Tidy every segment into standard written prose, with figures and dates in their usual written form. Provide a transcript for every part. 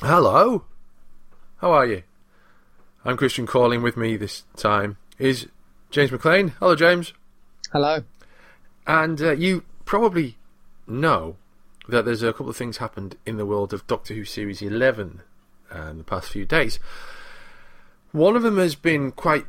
Hello. How are you? I'm Christian. Calling with me this time is James McLean. Hello, James. Hello. And you probably know that there's a couple of things happened in the world of Doctor Who Series 11 in the past few days. One of them has been quite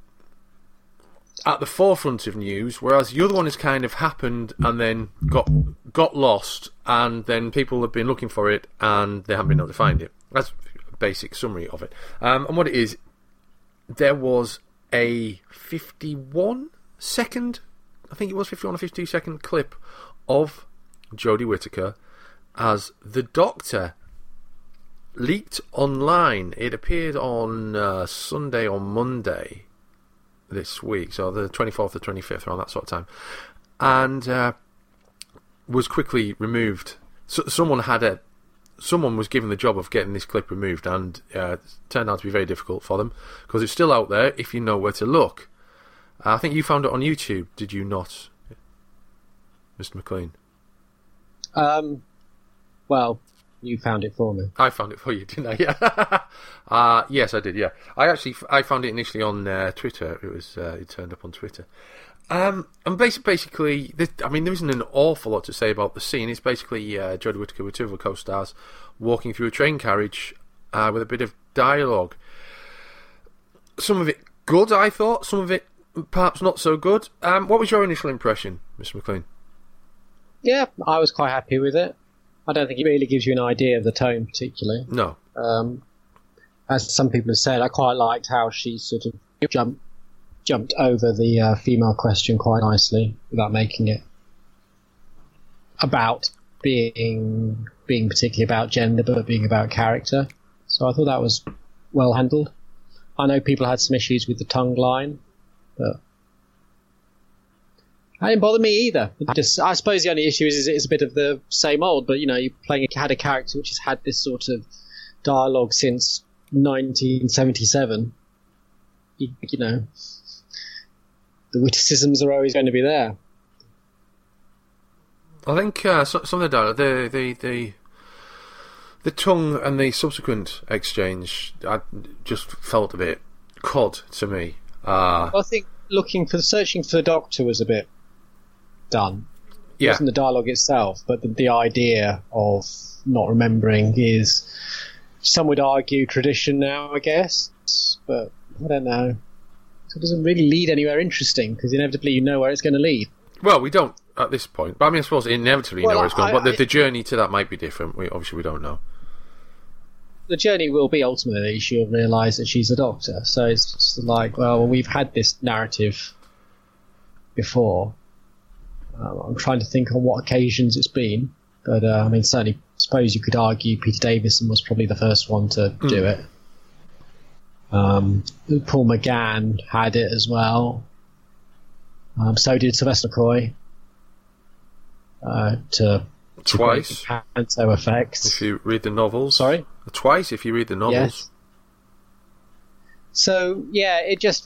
at the forefront of news, whereas the other one has kind of happened and then got lost, and then people have been looking for it and they haven't been able to find it. That's a basic summary of it. And what it is, there was a 51-second, I think it was 51 or 52-second clip of Jodie Whittaker as the Doctor leaked online. It appeared on Sunday or Monday this week, so the 24th or 25th, around that sort of time, and was quickly removed. So someone was given the job of getting this clip removed, and it turned out to be very difficult for them because it's still out there if you know where to look. I think you found it on YouTube, did you not, Mr. McLean? Well, you found it for me. I found it for you, didn't I? Yeah. Yes, I did. Yeah, I found it initially on Twitter. It turned up on Twitter. And basically, there isn't an awful lot to say about the scene. It's basically Jodie Whittaker with two of her co-stars walking through a train carriage with a bit of dialogue. Some of it good, I thought. Some of it perhaps not so good. What was your initial impression, Mr. McLean? Yeah, I was quite happy with it. I don't think it really gives you an idea of the tone, particularly. No. As some people have said, I quite liked how she sort of jumped over the female question quite nicely without making it about being particularly about gender, but being about character. So I thought that was well handled. I know people had some issues with the tongue line, but that didn't bother me either. I suppose the only issue is it's a bit of the same old, but you had a character which has had this sort of dialogue since 1977. The witticisms are always going to be there. I think some of the dialogue, the tongue and the subsequent exchange, I just felt a bit cod to me. I think searching for the Doctor was a bit done. It wasn't the dialogue itself, but the idea of not remembering is, some would argue, tradition now, I guess, but I don't know. So it doesn't really lead anywhere interesting, because inevitably you know where it's going to lead. Well, we don't at this point, but I suppose inevitably know where it's going, but the journey to that might be different. We don't know. The journey will be ultimately she'll realise that she's a Doctor, so it's just like, well, we've had this narrative before. I'm trying to think on what occasions it's been, but certainly, suppose you could argue Peter Davison was probably the first one to do it. Paul McGann had it as well. So did Sylvester McCoy. Twice. Panto effects. If you read the novels. Sorry? Twice if you read the novels. Yes. So, yeah,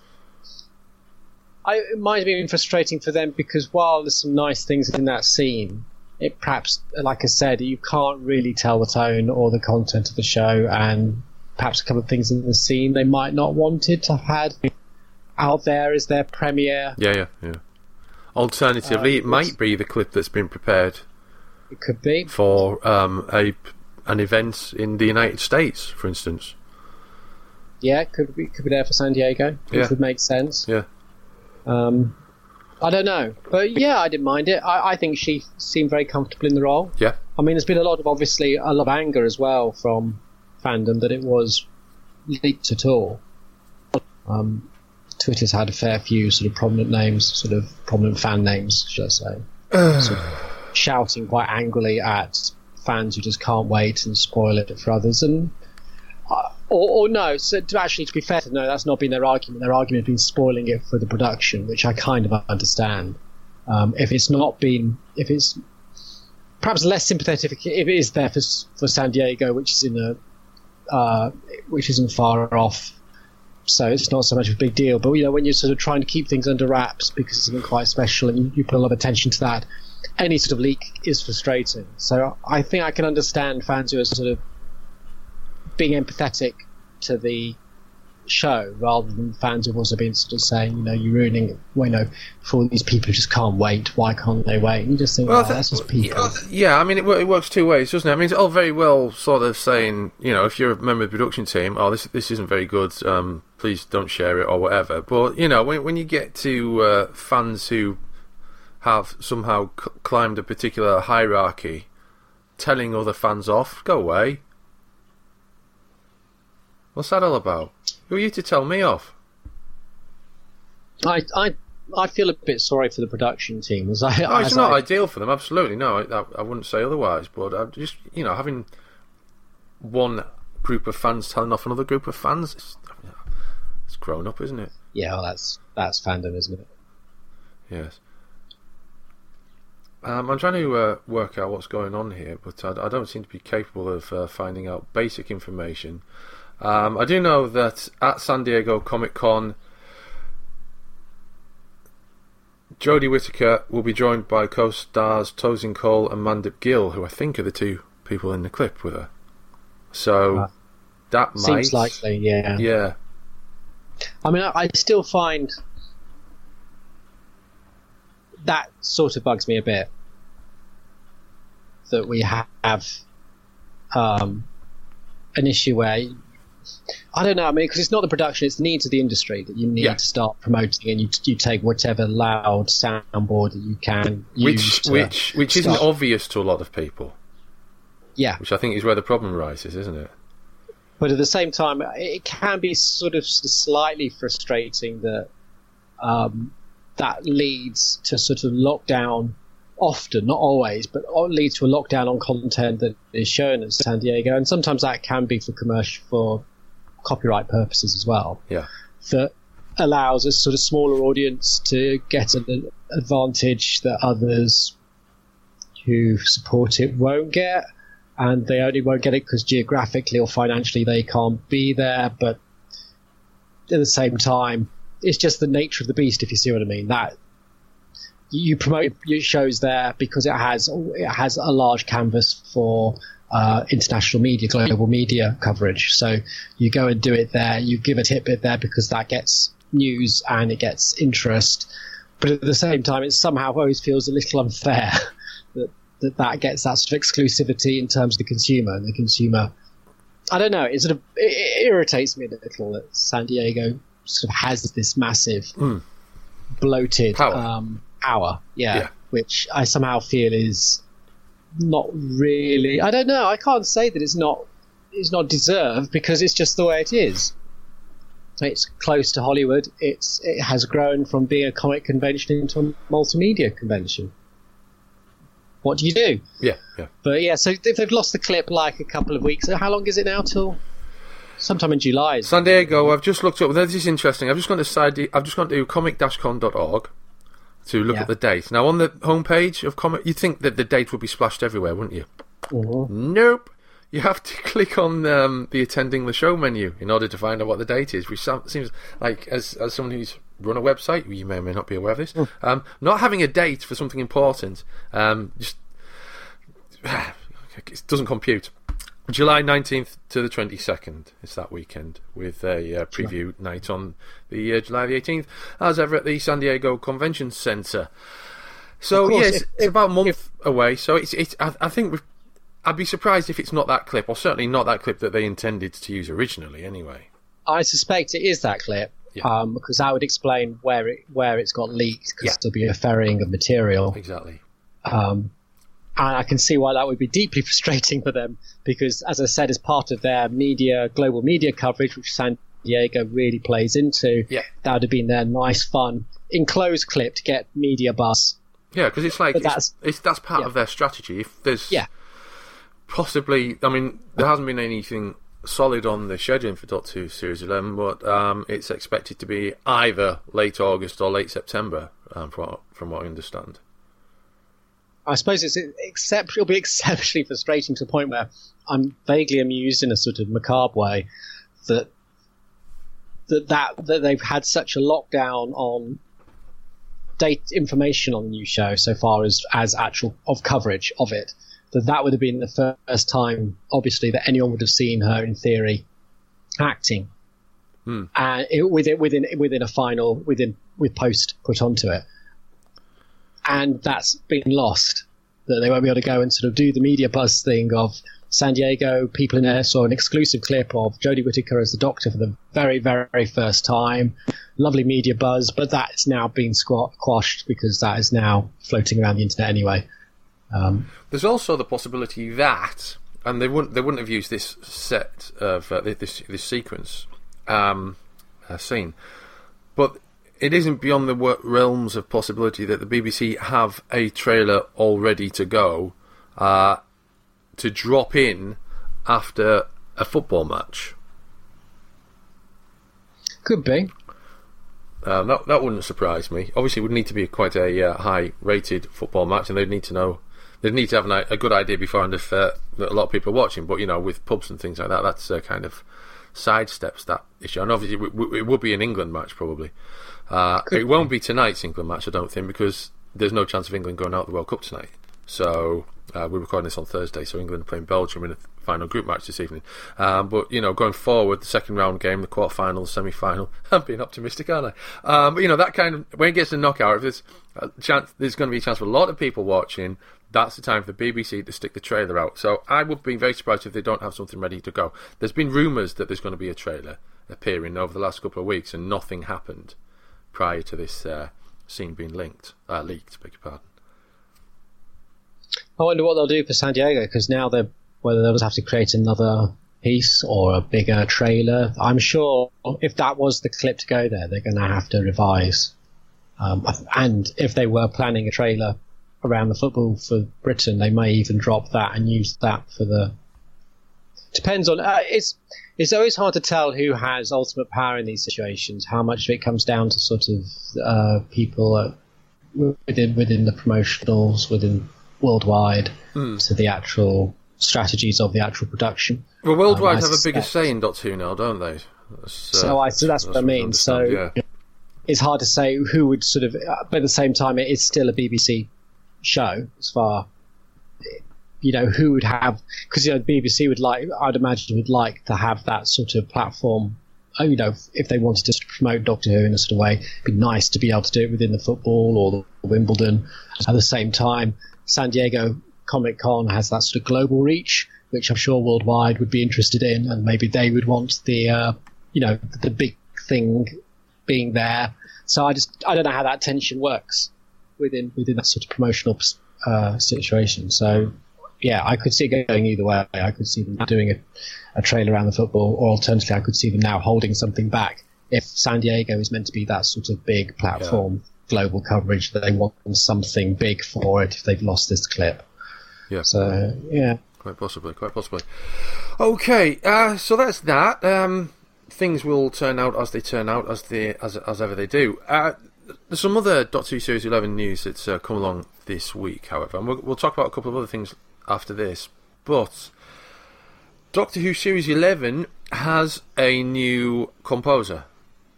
it might have been frustrating for them because while there's some nice things in that scene, it perhaps, like I said, you can't really tell the tone or the content of the show, and perhaps a couple of things in the scene they might not wanted to have had out there as their premiere. Yeah. Alternatively, it might be the clip that's been prepared. It could be for an event in the United States, for instance. Yeah, could be there for San Diego, which would make sense. Yeah. I don't know, but yeah, I didn't mind it. I think she seemed very comfortable in the role. Yeah. There's been a lot of anger as well from fandom that it was leaked at all. Twitter's had a fair few sort of prominent names, sort of prominent fan names, should I say, sort of shouting quite angrily at fans who just can't wait and spoil it for others. And or no, so to be fair to no, that's not been their argument. Their argument has been spoiling it for the production, which I kind of understand. If it's perhaps less sympathetic if it is there for San Diego, which isn't far off, so it's not so much of a big deal. But when you're sort of trying to keep things under wraps because it's something quite special and you put a lot of attention to that, any sort of leak is frustrating. So I think I can understand fans who are sort of being empathetic to the show rather than fans who've also been sort of saying, you're ruining it. For these people who just can't wait, why can't they wait? And you just think, that's just people. Yeah, I mean, it works two ways, doesn't it? I mean, it's all very well sort of saying, if you're a member of the production team, this isn't very good, please don't share it or whatever. But, when you get to fans who have somehow climbed a particular hierarchy, telling other fans off, go away. What's that all about? Who are you to tell me off? I feel a bit sorry for the production team. It's not ideal for them, absolutely. No, I wouldn't say otherwise. But just, having one group of fans telling off another group of fans, it's grown up, isn't it? Yeah, well, that's fandom, isn't it? Yes. I'm trying to work out what's going on here, but I don't seem to be capable of finding out basic information. I do know that at San Diego Comic-Con, Jodie Whittaker will be joined by co-stars Tosin Cole and Mandip Gill, who I think are the two people in the clip with her. So that seems likely, yeah. Yeah. I mean, I still find that sort of bugs me a bit, that we have an issue where, I don't know, I mean, because it's not the production, it's the needs of the industry that you need to start promoting, and you take whatever loud soundboard that you can use. Which isn't obvious to a lot of people. Yeah. Which I think is where the problem rises, isn't it? But at the same time, it can be sort of slightly frustrating that that leads to sort of lockdown, often, not always, but leads to a lockdown on content that is shown at San Diego, and sometimes that can be for copyright purposes as well. Yeah, that allows a sort of smaller audience to get an advantage that others who support it won't get, and they only won't get it because geographically or financially they can't be there. But at the same time, it's just the nature of the beast, if you see what I mean. That you promote your shows there because it has a large canvas for international media, global media coverage. So you go and do it there. You give a tidbit there because that gets news and it gets interest. But at the same time, it somehow always feels a little unfair that gets that sort of exclusivity in terms of the consumer. And the consumer, I don't know, it irritates me a little that San Diego sort of has this massive bloated power, which I somehow feel is not really, I don't know, I can't say that it's not deserved, because it's just the way it is. It's close to Hollywood. It has grown from being a comic convention into a multimedia convention. What do you do? Yeah. But yeah, so if they've lost the clip like a couple of weeks, how long is it now till? Sometime in July. San Diego, I've just looked up. This is interesting. I've just gone to comic-con.org to look at the date. Now, on the homepage of Comic, you'd think that the date would be splashed everywhere, wouldn't you? Mm-hmm. Nope. You have to click on the attending the show menu in order to find out what the date is, which seems like, as someone who's run a website, you may or may not be aware of this, not having a date for something important just it doesn't compute. July 19th to the 22nd is that weekend, with a preview night on the July the 18th, as ever at the San Diego Convention Center. So yes, it's about a month away. So I think I'd be surprised if it's not that clip, or certainly not that clip that they intended to use originally. Anyway, I suspect it is that clip, because that would explain where it's got leaked, because there'll be a ferrying of material. Exactly. And I can see why that would be deeply frustrating for them, because, as I said, as part of their global media coverage, which San Diego really plays into, that would have been their nice, fun, enclosed clip to get media buzz. Yeah, because it's like that's part of their strategy. If there's possibly, I mean, there hasn't been anything solid on the scheduling for Doctor Who Series 11, but it's expected to be either late August or late September, from what I understand. I suppose it'll be exceptionally frustrating to the point where I'm vaguely amused in a sort of macabre way that they've had such a lockdown on date information on the new show so far as actual of coverage of it, that would have been the first time, obviously, that anyone would have seen her, in theory, acting. And within a final, with post put onto it. And that's been lost. That they won't be able to go and sort of do the media buzz thing of San Diego. People in there saw an exclusive clip of Jodie Whittaker as the Doctor for the very, very first time. Lovely media buzz, but that's now been quashed because that is now floating around the internet anyway. There's also the possibility that, and they wouldn't have used this set of this sequence scene, but it isn't beyond the realms of possibility that the BBC have a trailer all ready to go to drop in after a football match. Could be. That wouldn't surprise me. Obviously, it would need to be quite a high-rated football match, and they'd need to have a good idea beforehand if that a lot of people are watching. But with pubs and things like that, that's kind of sidesteps that issue. And obviously, it would be an England match probably. It won't be tonight's England match, I don't think, because there's no chance of England going out of the World Cup tonight. So we're recording this on Thursday, so England are playing Belgium in a final group match this evening. But going forward, the second round game, the quarter-final, the semi-final, I'm being optimistic, aren't I? But that kind of, when it gets to knockout, if there's going to be a chance for a lot of people watching, that's the time for the BBC to stick the trailer out. So I would be very surprised if they don't have something ready to go. There's been rumours that there's going to be a trailer appearing over the last couple of weeks, and nothing happened prior to this scene being leaked, beg your pardon. I wonder what they'll do for San Diego, because now whether they'll just have to create another piece or a bigger trailer. I'm sure if that was the clip to go there, they're going to have to revise. And if they were planning a trailer around the football for Britain, they may even drop that and use that for the... Depends on... It's always hard to tell who has ultimate power in these situations, how much of it comes down to sort of people within the promotionals, within worldwide, to the actual strategies of the actual production. Well, worldwide have a bigger say in Doctor Who now, don't they? So that's what I mean. So yeah. It's hard to say who would sort of... But at the same time, it is still a BBC show, as far... who would have... Because, the BBC would like... I'd imagine would like to have that sort of platform. If they wanted to promote Doctor Who in a sort of way, it'd be nice to be able to do it within the football or the Wimbledon. At the same time, San Diego Comic-Con has that sort of global reach, which I'm sure worldwide would be interested in, and maybe they would want the big thing being there. So I don't know how that tension works within that sort of promotional situation. So yeah, I could see it going either way. I could see them doing a trailer around the football, or alternatively I could see them now holding something back. If San Diego is meant to be that sort of big platform, global coverage, that they want something big for it if they've lost this clip. Yeah. So, yeah. Quite possibly. Okay, so that's that. Things will turn out as they turn out, as ever they do. There's some other Doctor Who Series 11 news that's come along this week, however, and we'll talk about a couple of other things after this. But Doctor Who Series 11 has a new composer.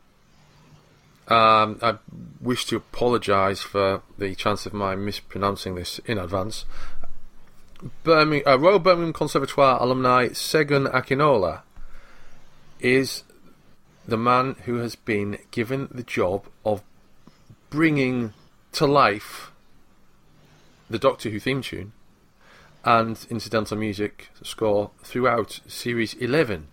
I wish to apologise for the chance of my mispronouncing this in advance. Royal Birmingham Conservatoire alumni Segun Akinola is the man who has been given the job of bringing to life the Doctor Who theme tune and incidental music score throughout Series 11.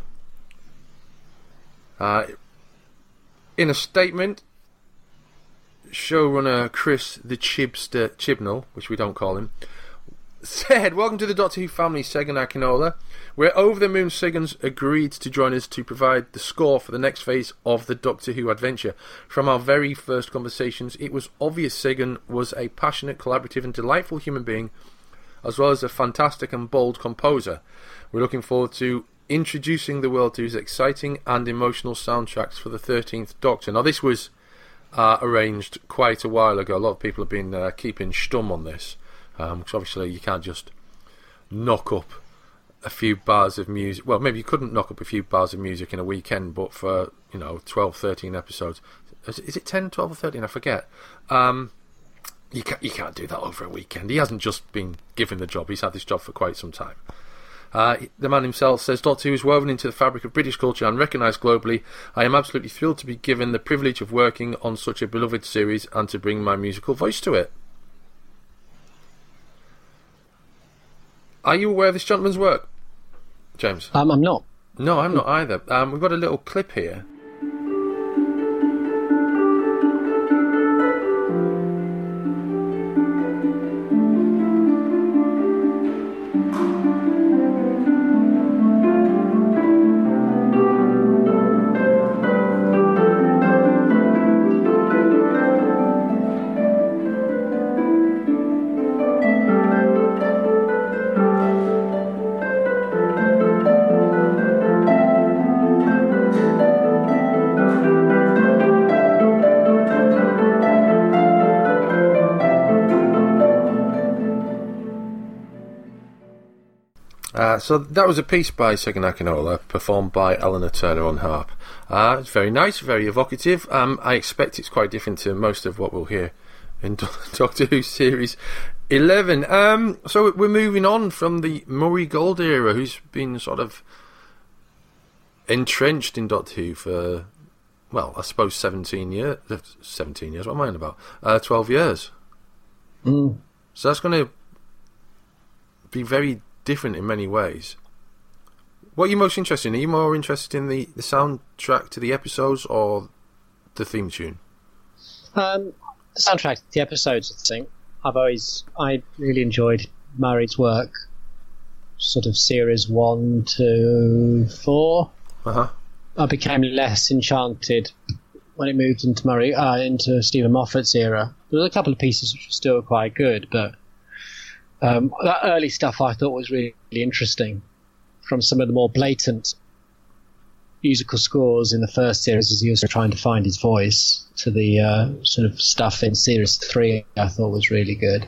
In a statement, showrunner Chris the Chibster Chibnall, which we don't call him, said, "Welcome to the Doctor Who family, Segun Akinola. We're over the moon Segun's agreed to join us to provide the score for the next phase of the Doctor Who adventure. From our very first conversations, it was obvious Segun was a passionate, collaborative and delightful human being, as well as a fantastic and bold composer. We're looking forward to introducing the world to his exciting and emotional soundtracks for the 13th Doctor." Now, this was arranged quite a while ago. A lot of people have been keeping stum on this. Because obviously you can't just knock up a few bars of music. Well, maybe you couldn't knock up a few bars of music in a weekend, but for 12, 13 episodes, is it 10, 12 or 13? I forget. You can't do that over a weekend. He hasn't just been given the job. He's had this job for quite some time. The man himself says, Doctor Who is woven into the fabric of British culture and recognised globally. I am absolutely thrilled to be given the privilege of working on such a beloved series and to bring my musical voice to it. Are you aware of this gentleman's work, James? I'm not. No, I'm not either. We've got a little clip here. So that was a piece by Segun Akinola, performed by Eleanor Turner on harp. It's very nice, very evocative. I expect it's quite different to most of what we'll hear in Doctor Who Series 11. So we're moving on from the Murray Gold era, who's been sort of entrenched in Doctor Who for, well, I suppose 17 years. 17 years, what am I on about? 12 years. So that's going to be very different in many ways. What are you most interested in? Are you more interested in the soundtrack to the episodes or the theme tune? The soundtrack to the episodes, I think. I really enjoyed Murray's work, sort of series 1 to 4. I became less enchanted when it moved into Stephen Moffat's era. There were a couple of pieces which were still quite good, but that early stuff I thought was really, really interesting. From some of the more blatant musical scores in the first series, as he was trying to find his voice, to the sort of stuff in series 3, I thought was really good.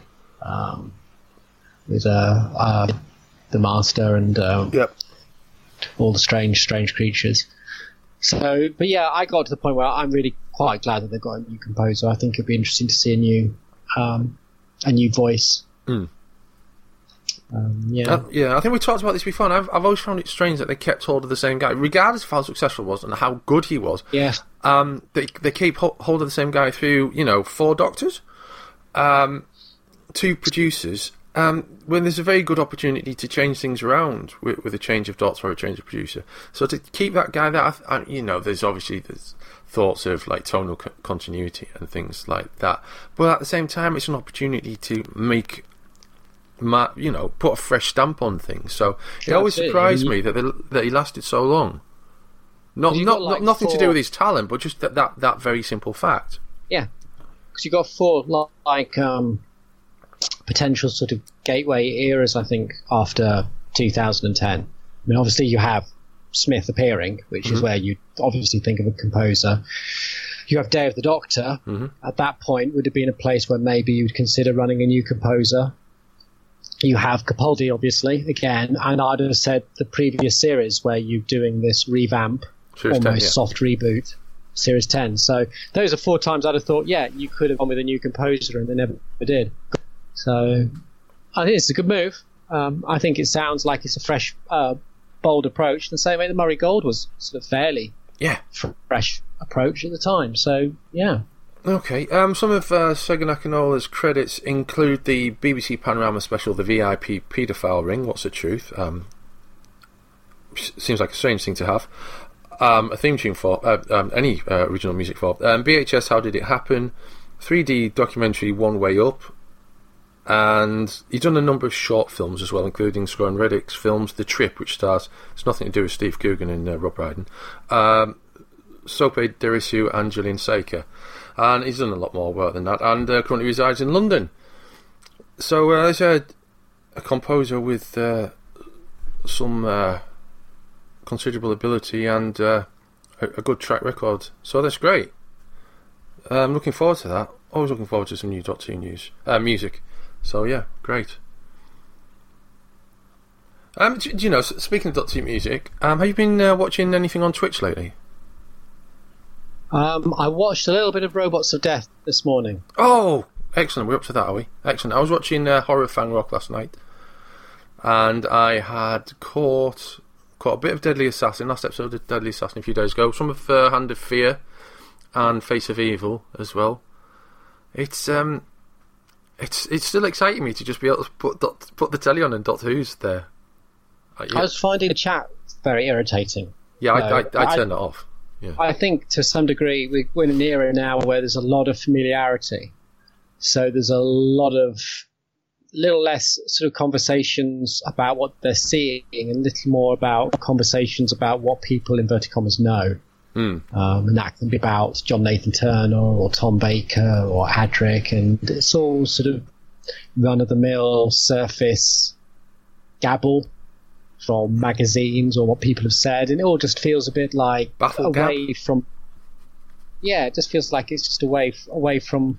With the Master and all the strange creatures. So, but yeah, I got to the point where I'm really quite glad that they've got a new composer. I think it'd be interesting to see a new voice. I think we talked about this before, and I've always found it strange that they kept hold of the same guy, regardless of how successful he was and how good he was. Yeah. They keep hold of the same guy through, 4 Doctors, 2 producers, when there's a very good opportunity to change things around with a change of Doctor or a change of producer. So to keep that guy there, there's thoughts of like tonal continuity and things like that, but at the same time, it's an opportunity to make put a fresh stamp on things. So it always surprised me that he lasted so long. Nothing to do with his talent, but just that very simple fact. Yeah, because you got 4 potential sort of gateway eras, I think, after 2010. I mean, obviously you have Smith appearing, which is where you obviously think of a composer. You have Day of the Doctor. At that point, would have been a place where maybe you'd consider running a new composer. You have Capaldi, obviously, again, and I'd have said the previous series where you're doing this revamp, Series almost 10, yeah. soft reboot, Series 10. So those are 4 times I'd have thought, yeah, you could have gone with a new composer, and they never did. So I think it's a good move. I think it sounds like it's a fresh, bold approach, the same way that Murray Gold was sort of fairly fresh approach at the time. So, yeah. Okay, some of Segun Akinola's credits include the BBC Panorama special, The VIP Paedophile Ring, What's the Truth? Seems like a strange thing to have. A theme tune for any original music for. BHS, How Did It Happen? 3D documentary, One Way Up. And he's done a number of short films as well, including Scoran Reddick's films The Trip, which stars, it's nothing to do with Steve Coogan and Rob Brydon, Sope Derisu and Gillian Saker. And he's done a lot more work than that, and currently resides in London. So he's a composer with some considerable ability and a good track record. So that's great. I'm looking forward to that. Always looking forward to some new Doctor Who music. So yeah, great. Speaking of Doctor Who music, have you been watching anything on Twitch lately? I watched a little bit of Robots of Death this morning. Oh, Excellent. We're up to that, are we? Excellent. I was watching Horror Fang Rock last night, and I had caught a bit of Deadly Assassin, last episode of Deadly Assassin a few days ago. Some of Hand of Fear and Face of Evil as well. It's still exciting me to just be able to put the telly on and Doctor Who's there. I was finding the chat very irritating. Yeah, I turned it off. Yeah. I think to some degree we're in an era now where there's a lot of familiarity. So there's a lot of little less sort of conversations about what they're seeing and a little more about conversations about what people, inverted commas, know. And that can be about John Nathan Turner or Tom Baker or Adric, and it's all sort of run-of-the-mill surface gabble from magazines or what people have said, and it all just feels a bit like away from. Yeah, it just feels like it's just away from,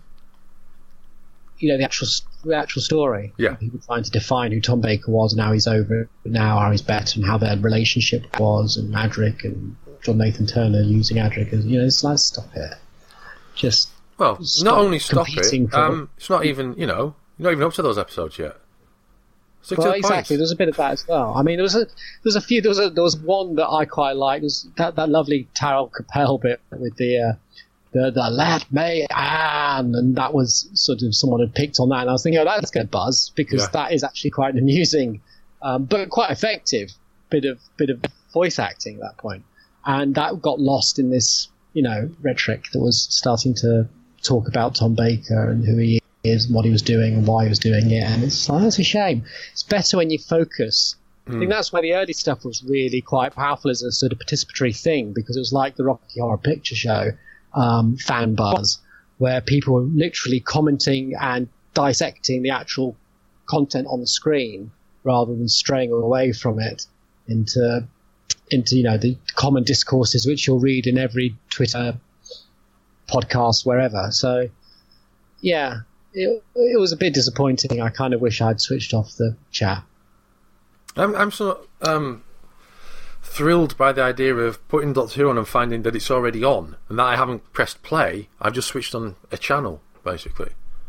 the actual story. Yeah, people trying to define who Tom Baker was and how he's over now, how he's better, and how their relationship was, and Adric and John Nathan Turner using Adric as it's like, stop it. Just not only stop it. It's not even you're not even up to those episodes yet. Well, exactly. There's a bit of that as well. I mean, there was one that I quite liked. It was that lovely Tyrell Capel bit with the let me and that was sort of someone had picked on that, and I was thinking, oh, that's going to buzz because that is actually quite an amusing, but quite effective bit of voice acting at that point, and that got lost in this rhetoric that was starting to talk about Tom Baker and who he is and what he was doing and why he was doing it, and it's like, that's a shame. It's better when you focus. I think that's why the early stuff was really quite powerful as a sort of participatory thing, because it was like the Rocky Horror Picture Show fan buzz, where people were literally commenting and dissecting the actual content on the screen rather than straying away from it into the common discourses which you'll read in every Twitter, podcast, wherever. So yeah, it was a bit disappointing. I kind of wish I'd switched off the chat. I'm sort of thrilled by the idea of putting Doctor Who on and finding that it's already on, and that I haven't pressed play. I've just switched on a channel, basically.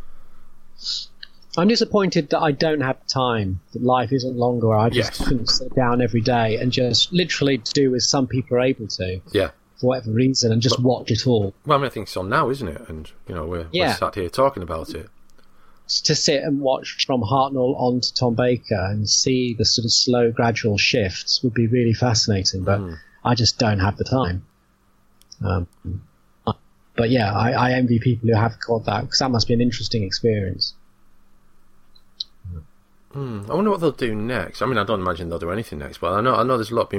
I'm disappointed that I don't have time, that life isn't longer, where I just couldn't sit down every day and just literally do as some people are able to. Yeah. For whatever reason, and just watch it all. Well, I think it's on now, isn't it? And, we're sat here talking about it. To sit and watch from Hartnell on to Tom Baker and see the sort of slow, gradual shifts would be really fascinating, but I just don't have the time. But yeah, I envy people who have got that, because that must be an interesting experience. I wonder what they'll do next. I mean, I don't imagine they'll do anything next, but I know there's a lot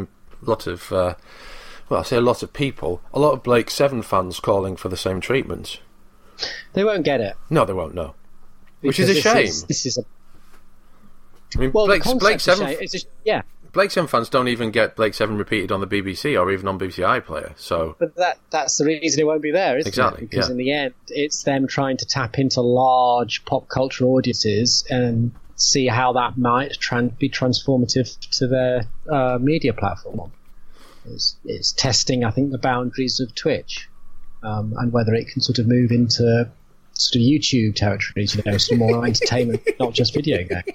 of people, a lot of Blake Seven fans calling for the same treatment. They won't get it. No, they won't, no. Which is a shame. I mean, Blake Seven. Blake Seven fans don't even get Blake Seven repeated on the BBC or even on BBC iPlayer. So, but that's the reason it won't be there, isn't it? Because in the end, it's them trying to tap into large pop culture audiences and see how that might be transformative to their media platform. It's testing, I think, the boundaries of Twitch and whether it can sort of move into sort of YouTube territory, some more entertainment, not just video games.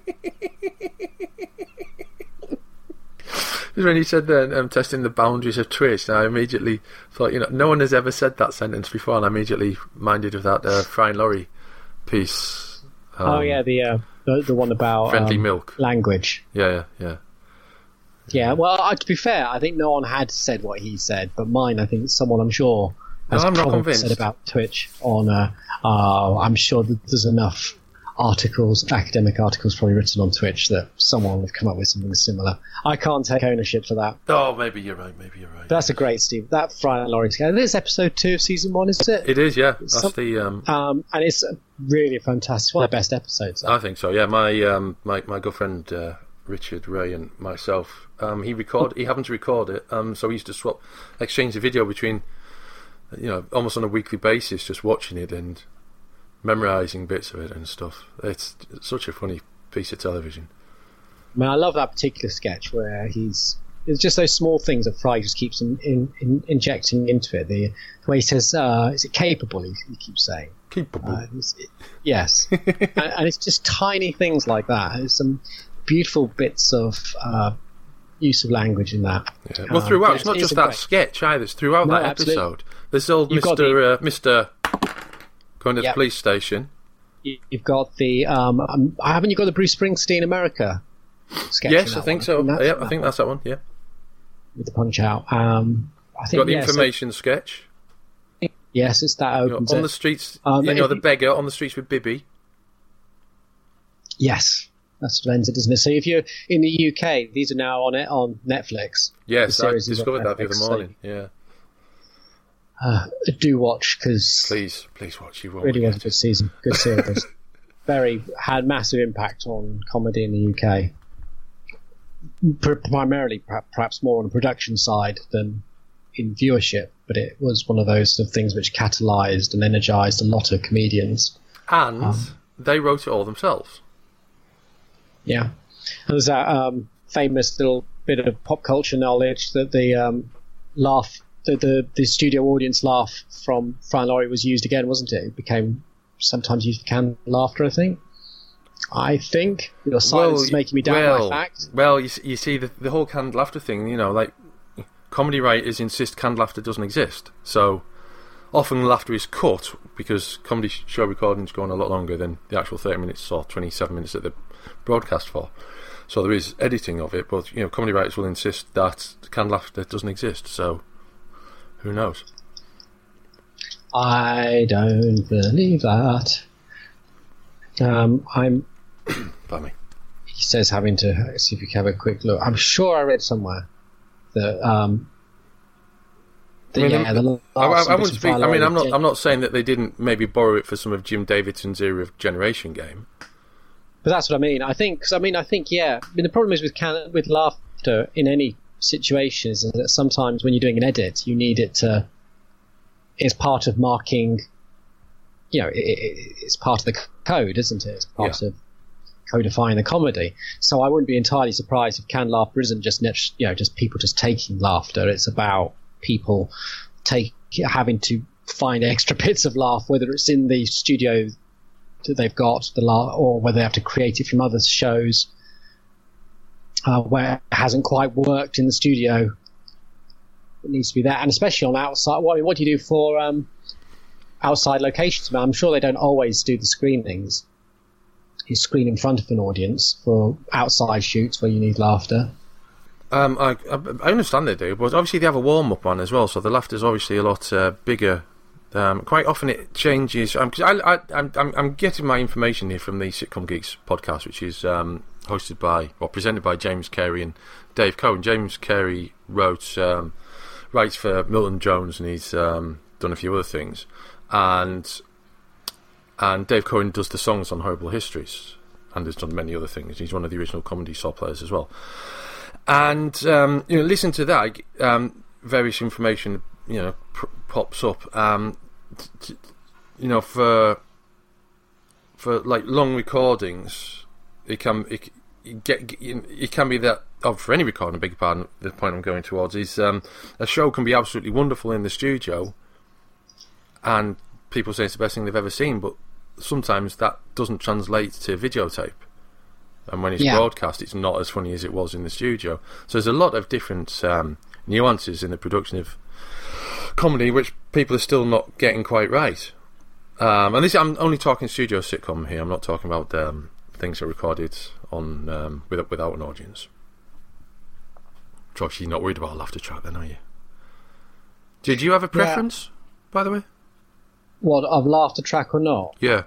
When you said that testing the boundaries of Twitch, I immediately thought, no one has ever said that sentence before, and I immediately minded of that Brian Laurie piece. The one about friendly milk language. Yeah. Yeah, well, to be fair, I think no one had said what he said, but mine, I think someone, I'm sure, has probably said about Twitch on. I'm sure that there's enough academic articles probably written on Twitch that someone would come up with something similar. I can't take ownership for that. Oh, maybe you're right. That's a great Steve. That Brian Laurie together. This is episode 2 of season 1, is it? It is, yeah. And it's really fantastic. One of the best episodes. I think so. Yeah, my good friend Richard Ray and myself. He happened to record it. So we used to exchange the video between, almost on a weekly basis, just watching it and memorising bits of it and stuff. It's such a funny piece of television. I mean, I love that particular sketch where it's just those small things that Fry just keeps injecting into it. The way he says, is it capable, he keeps saying. Capable. Yes. and it's just tiny things like that. There's some beautiful bits of use of language in that. Yeah. Well, throughout, it's not just that sketch either. It's throughout that episode. There's old Mr. going to the police station. You've got the haven't you got the Bruce Springsteen America sketch? Yes, I think so. Yeah, I think that's that one. Yeah, with the Punch Out. I think got the information sketch. Yes, it's that opens on the streets. The beggar on the streets with Bibby. Yes, that's what ends it, isn't it? So if you're in the UK, these are now on Netflix. Yes, I discovered that the other morning. Yeah. Do watch, because please watch. You won't really was a good season, good series. Had massive impact on comedy in the UK. Primarily, perhaps more on the production side than in viewership, but it was one of those sort of things which catalysed and energised a lot of comedians. And they wrote it all themselves. Yeah, and there's that famous little bit of pop culture knowledge that the laugh. The studio audience laugh from Fran Laurie was used again, wasn't it? It became sometimes used for canned laughter, I think. Your silence is making me doubt my fact. Well, you see, the whole canned laughter thing, like comedy writers insist canned laughter doesn't exist. So often laughter is cut because comedy show recordings go on a lot longer than the actual 30 minutes or 27 minutes that they're broadcast for. So there is editing of it, but comedy writers will insist that canned laughter doesn't exist. So who knows? I don't believe that. I'm. Pardon me. He says, having to see if we can have a quick look. I'm sure I read somewhere that. I wouldn't speak. I mean, I'm not saying that they didn't maybe borrow it for some of Jim Davidson's era of Generation Game. But that's what I mean. I think yeah. I mean, the problem is with laughter in any situation is that sometimes when you're doing an edit, you need it to. It's part of marking. It's part of the code, isn't it? It's part of codifying the comedy. So I wouldn't be entirely surprised if canned laughter isn't just people just taking laughter. It's about people having to find extra bits of laugh, whether it's in the studio that they've got the laugh, or whether they have to create it from other shows where it hasn't quite worked in the studio. It needs to be there, and especially on outside. What do you do for outside locations? I'm sure they don't always do the screenings. You screen in front of an audience for outside shoots where you need laughter. I understand they do, but obviously they have a warm-up on as well, so the laughter's obviously a lot bigger. Quite often it changes, because I'm getting my information here from the Sitcom Geeks podcast, which is presented by James Carey and Dave Cohen. James Carey writes for Milton Jones, and he's done a few other things, and Dave Cohen does the songs on Horrible Histories, and has done many other things. He's one of the original comedy saw players as well. And listen to that. Various information pops up. For like long recordings, it can be that. For any recording, beg your pardon. The point I'm going towards is a show can be absolutely wonderful in the studio, and people say it's the best thing they've ever seen, but sometimes that doesn't translate to videotape. And when it's broadcast, it's not as funny as it was in the studio. So there's a lot of different nuances in the production of comedy, which people are still not getting quite right. And this, I'm only talking studio sitcom here. I'm not talking about things that are recorded on without an audience. Josh, you're not worried about a laughter track then, are you? Did you have a preference, by the way? What, of laughter track or not? Yeah.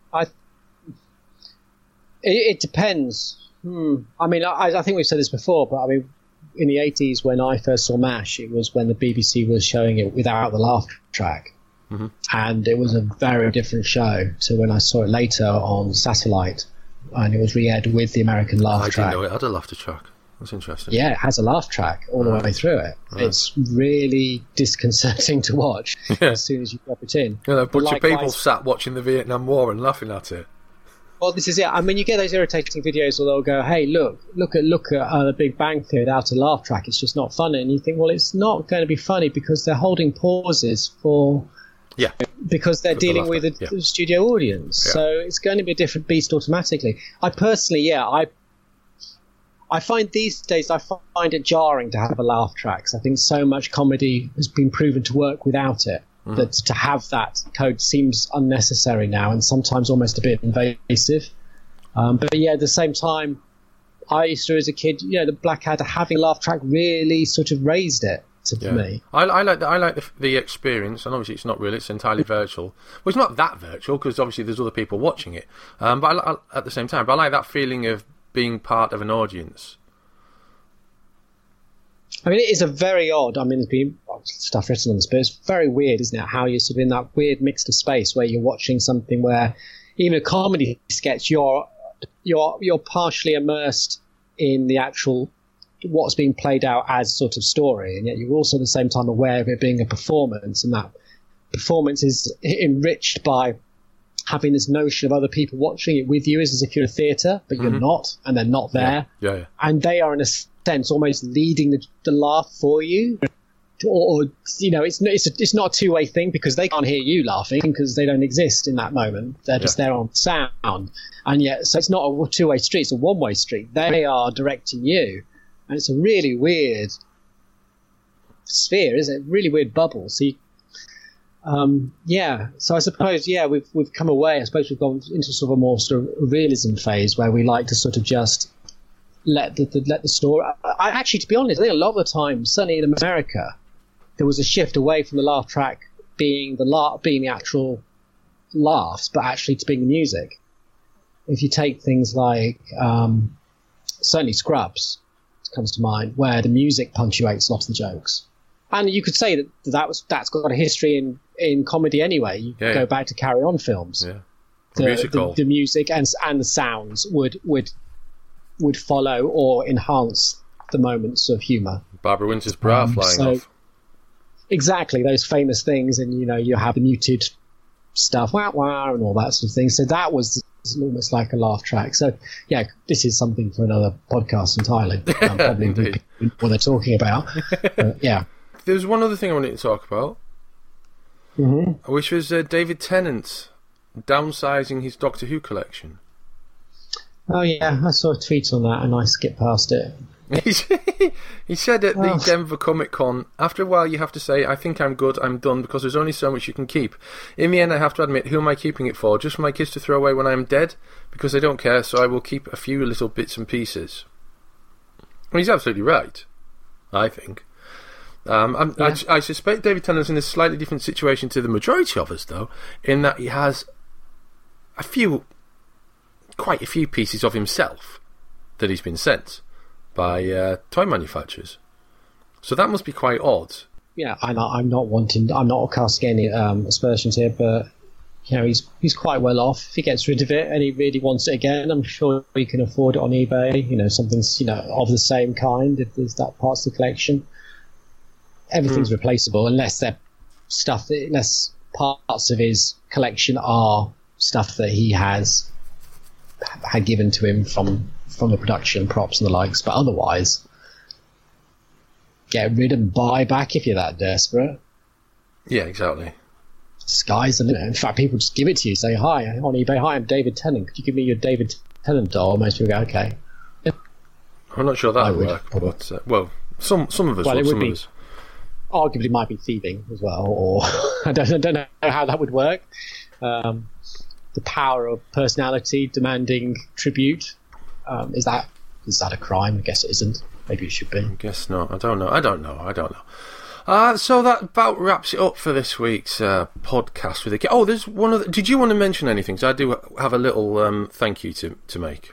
It depends. I mean, I think we've said this before, but I mean, in the 80s when I first saw MASH, it was when the BBC was showing it without the laugh track. Mm-hmm. And it was a very different show to when I saw it later on satellite, and it was re-aired with the American laugh track. I didn't know it had a laughter track. That's interesting. Yeah, it has a laugh track all the way through it. Right. It's really disconcerting to watch as soon as you drop it in. A bunch of people sat watching the Vietnam War and laughing at it. Well, this is it. I mean, you get those irritating videos where they'll go, "Hey, look at the Big Bang Theory without a laugh track. It's just not funny." And you think, well, it's not going to be funny because they're holding pauses for Yeah. Because they're dealing with yeah. a studio audience. Yeah. So it's going to be a different beast automatically. I personally, I find these days, I find it jarring to have a laugh track. I think so much comedy has been proven to work without it. That to have that code seems unnecessary now and sometimes almost a bit invasive. But yeah, at the same time, I used to, as a kid, the Blackadder having a laugh track really sort of raised it for me. I like the experience, and obviously it's not real; it's entirely virtual. Well, it's not that virtual because obviously there's other people watching it. But at the same time, I like that feeling of being part of an audience. I mean, it is a very odd. I mean, there's been stuff written on this, but it's very weird, isn't it? How you're sort of in that weird mixed of space where you're watching something where, even a comedy sketch, you're partially immersed in the actual what's being played out as sort of story, and yet you're also at the same time aware of it being a performance, and that performance is enriched by having this notion of other people watching it with you as if you're a theatre, but you're not, and they're not there, yeah. And they are in a sense almost leading the laugh for you, or it's not a two-way thing because they can't hear you laughing because they don't exist in that moment. They're just there on sound, and yet so it's not a two-way street; it's a one-way street. They are directing you, and it's a really weird sphere, isn't it? Really weird bubble. So so I suppose we've come away. I suppose we've gone into sort of a more sort of realism phase where we like to sort of just let the story. I actually, to be honest, I think a lot of the time, certainly in America, there was a shift away from the laugh track being the actual laughs, but actually to being the music. If you take things like certainly Scrubs comes to mind, where the music punctuates a lot of the jokes. And you could say that's got a history in comedy anyway. You go back to Carry On films. Yeah. The music and the sounds would follow or enhance the moments of humour. Barbara Winter's bra flying off. Exactly, those famous things, and you have the muted stuff, wah wah, and all that sort of thing. So that was almost like a laugh track. So yeah, this is something for another podcast entirely. Probably what they're talking about. Yeah. There's one other thing I wanted to talk about, which was David Tennant downsizing his Doctor Who collection. Oh yeah, I saw a tweet on that and I skipped past it. He said at the Denver Comic Con, after a while you have to say, I think I'm good, I'm done, because there's only so much you can keep. In the end I have to admit, who am I keeping it for? Just for my kids to throw away when I'm dead? Because they don't care, so I will keep a few little bits and pieces. Well, he's absolutely right, I think. I suspect David Tennant's in a slightly different situation to the majority of us, though, in that he has quite a few pieces of himself that he's been sent by toy manufacturers. So that must be quite odd. Yeah, I'm not casting any aspersions here, but he's quite well off. If he gets rid of it and he really wants it again, I'm sure he can afford it on eBay. Something of the same kind. If there's that parts of the collection, everything's replaceable unless parts of his collection are stuff that he had given to him from the production, props and the likes. But otherwise, get rid and buy back if you're that desperate. Yeah, exactly. Sky's the limit. In fact, people just give it to you. Say, hi, on eBay, hi, I'm David Tennant. Could you give me your David Tennant doll? Most people go, okay. Yeah. I'm not sure that would work. But, some of us would. Some of us. Arguably might be thieving as well, or I don't know how that would work. The power of personality demanding tribute, is that a crime? I guess it isn't. Maybe it should be. I guess not. I don't know. So that about wraps it up for this week's podcast with the. Oh, there's one other. Did you want to mention anything? So I do have a little thank you to make.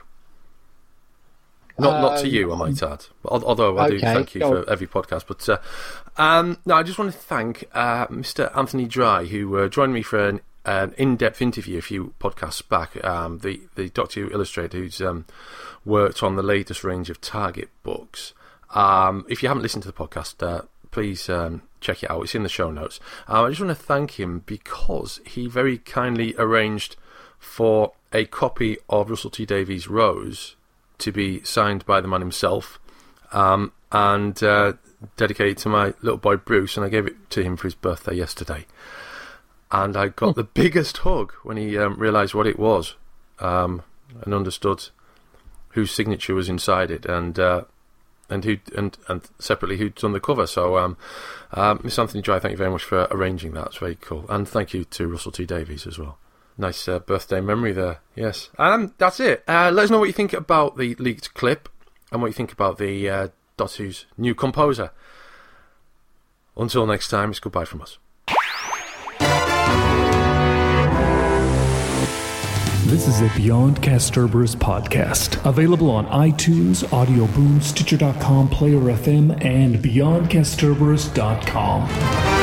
Not to you, I might add. Although I do thank you for every podcast. But no, I just want to thank Mr. Anthony Dry, who joined me for an in-depth interview a few podcasts back. The Doctor Who illustrator who's worked on the latest range of Target books. If you haven't listened to the podcast, please check it out. It's in the show notes. I just want to thank him because he very kindly arranged for a copy of Russell T Davies' Rose to be signed by the man himself and dedicated to my little boy Bruce, and I gave it to him for his birthday yesterday. and I got the biggest hug when he realised what it was, and understood whose signature was inside it, and separately who'd done the cover. So, Miss Anthony Dry, thank you very much for arranging that. It's very cool, and thank you to Russell T Davies as well. Nice birthday memory there. Yes, that's it. Let us know what you think about the leaked clip and what you think about the Dotty's new composer. Until next time, it's goodbye from us. This is a Beyond Castorberus podcast, available on iTunes, Audio Boom, Stitcher.com, Player FM, and BeyondCastorberus.com.